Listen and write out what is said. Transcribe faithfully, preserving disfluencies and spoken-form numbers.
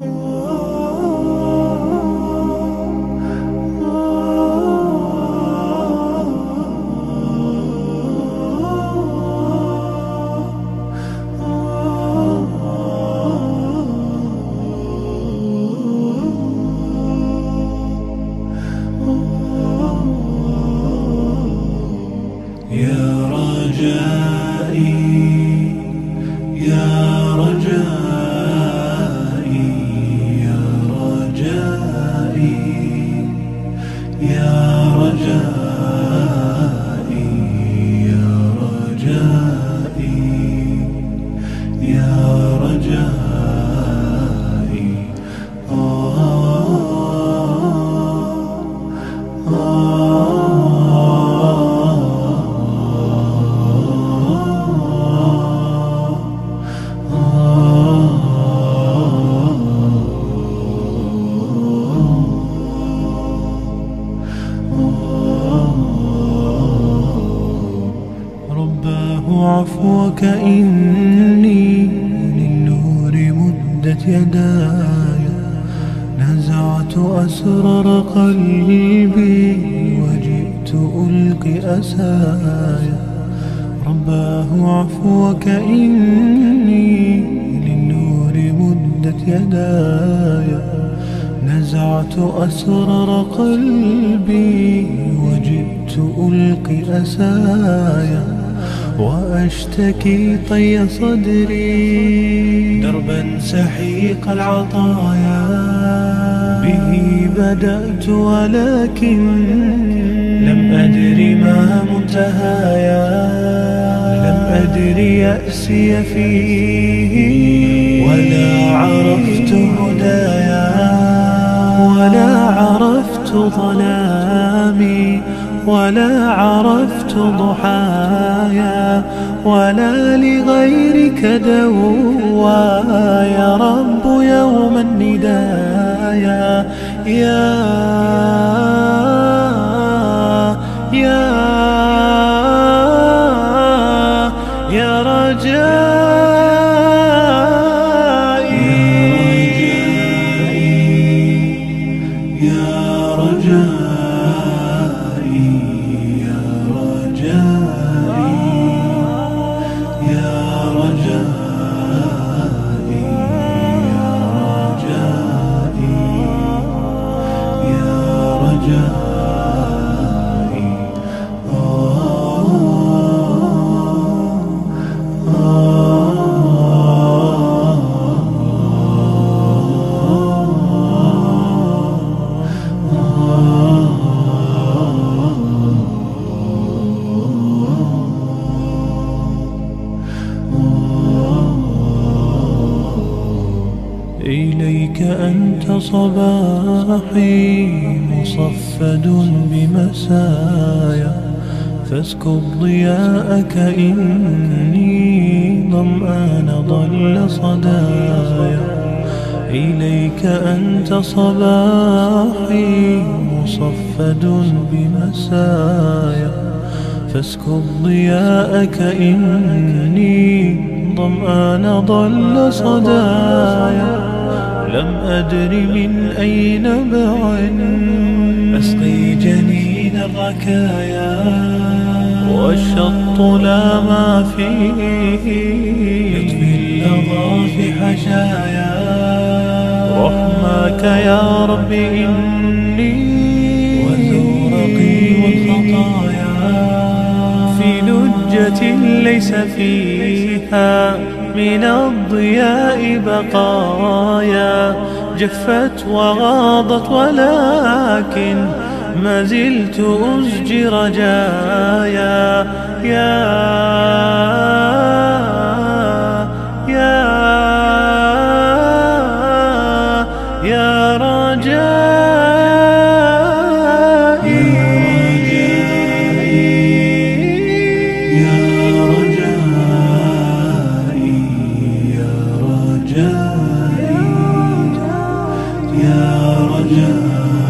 يا رجائي يا رجائي يا رجائي يا رجائي يا رجائي يا رجائي آه آه عفوك إني للنور مدت يداي، نزعت أسرار قلبي وجئت ألقي أسايا. رباه عفوك إني للنور مدت يداي، نزعت أسرار قلبي وجئت ألقي أسايا. وأشتكي طي صدري دربا سحيق العطايا، به بدأت ولكن لم أدر ما منتهايا، لم أدر يأسي فيه ولا عرفت هدايا، ولا عرفت ظلامي ولا عرفت ضحايا، ولا لغيرك دوايا. رب يوم الندايا يا يا يا رجائي يا رجائي يا رجائي يا رجائي يا رجائي يا رجائي آه إليك أنت صباحي مصفد بمسايا، فاسكب ضياءك إني ظمآن ضل صدايا. إليك أنت صباحي مصفد بمسايا، فاسكب ضياءك إني ظمآن ضل صدايا. لم أدر من أي نبع أسقي جنين الركايا، والشط لا ما فيه يطفي اللظى في حشايا. رحماك يا رب إني وزورقي والخطايا في لجة ليس فيها من الضياء بقايا. جفت وغاضت ولكن ما زلت أزجي رجايا. يا يا يا رجائي يا رجائي يا رجائي يا رجائي